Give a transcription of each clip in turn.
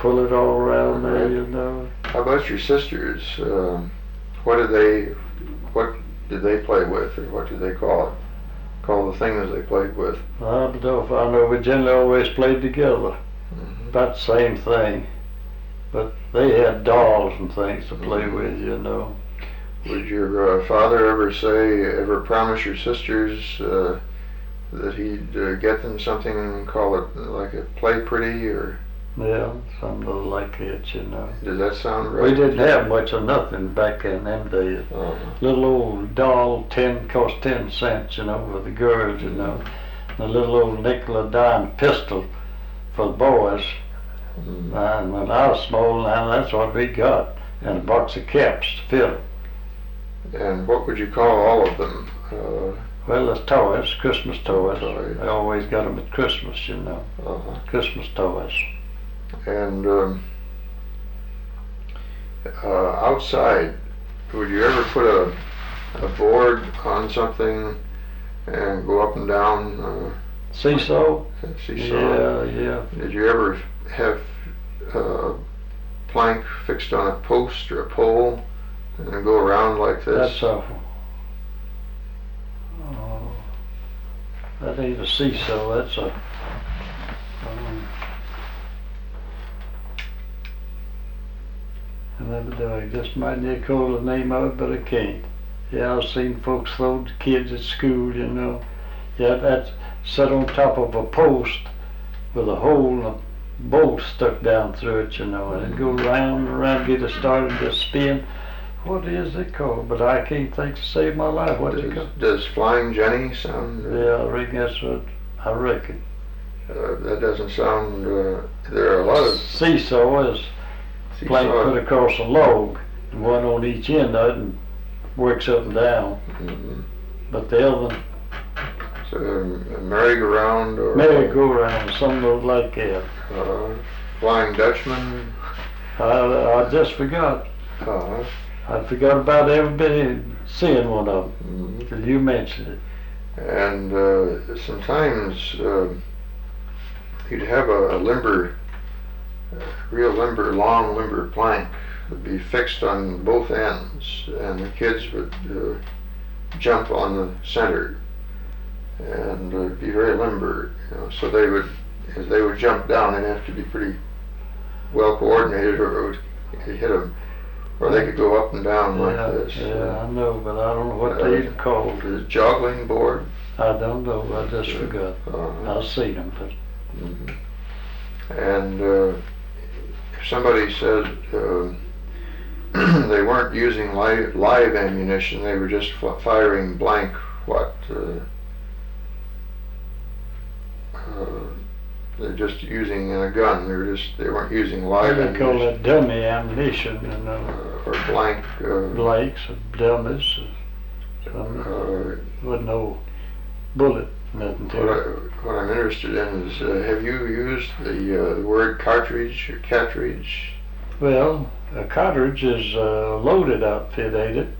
pull it all around there, you know. How about your sisters? What did they play with, or what did they call it? Call the things they played with? I don't know if I know. We generally always played together. About the same thing. But they had dolls and things to play with, you know. Would your father ever promise your sisters that he'd get them something and call it like a play pretty, or? Yeah, something like that, you know. Does that sound right? We didn't have much of nothing back in them days. Little old doll, cost 10 cents, you know, for the girls, you know. A little old nickel and dime pistol for the boys. And when I was small, now that's what we got. And a box of caps to fit them. And what would you call all of them? Well, it's toys, Christmas toys. I always got them at Christmas, you know. Christmas toys. And outside, would you ever put a board on something and go up and down? Seesaw? Seesaw? Yeah. Did you ever have a plank fixed on a post or a pole and then go around like this? That ain't a seesaw, that's a I just might need to call the name of it, but I can't. Yeah, I've seen folks throw the kids at school, you know. Yeah, that's set on top of a post with a hole and a bolt stuck down through it, you know, and it go round and round, get it started to spin. What is it called? But I can't think to save my life. What's it called? Does Flying Jenny sound? Yeah, I reckon that's what I reckon. That doesn't sound. There are a lot of seesaw is plank put across a log, and one on each end of it, and works up and down. But the other one. So a merry-go-round or? Merry-go-round, something like that. Flying Dutchman? I just forgot. I forgot about ever seeing one of them until you mentioned it. And sometimes you'd have a real long limber plank would be fixed on both ends, and the kids would jump on the center and be very limber, you know. So as they would jump down, they'd have to be pretty well coordinated, or it would hit them. Or they could go up and down like this. Yeah, I know, but I don't know what they're called. The joggling board? I don't know, I just forgot. I've seen them, but. And if somebody said they weren't using live ammunition, they were just firing blank, they're just using a gun. They weren't using live ammunition. They call that dummy ammunition, you know. Or blank. Blanks, dummies. With no bullet, nothing to it. What I'm interested in is, have you used the word cartridge or cartridge? Well, a cartridge is a loaded outfit, ain't it?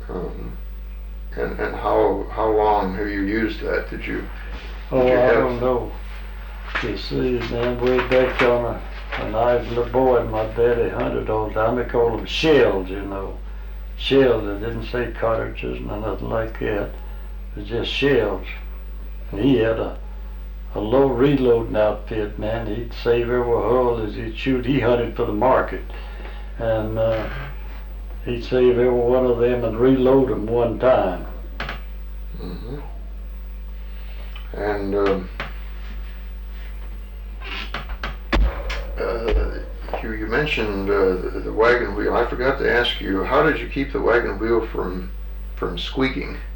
And how long have you used that? Did you I don't know. You see, man, way back when I was a little boy, my daddy hunted all the time. They called them shells, you know. Shells. They didn't say cartridges, nothing like that. It was just shells. And he had a low reloading outfit, man. He'd save every hull as he'd shoot. He hunted for the market. And he'd save every one of them and reload them one time. And you mentioned the wagon wheel. I forgot to ask you, how did you keep the wagon wheel from squeaking?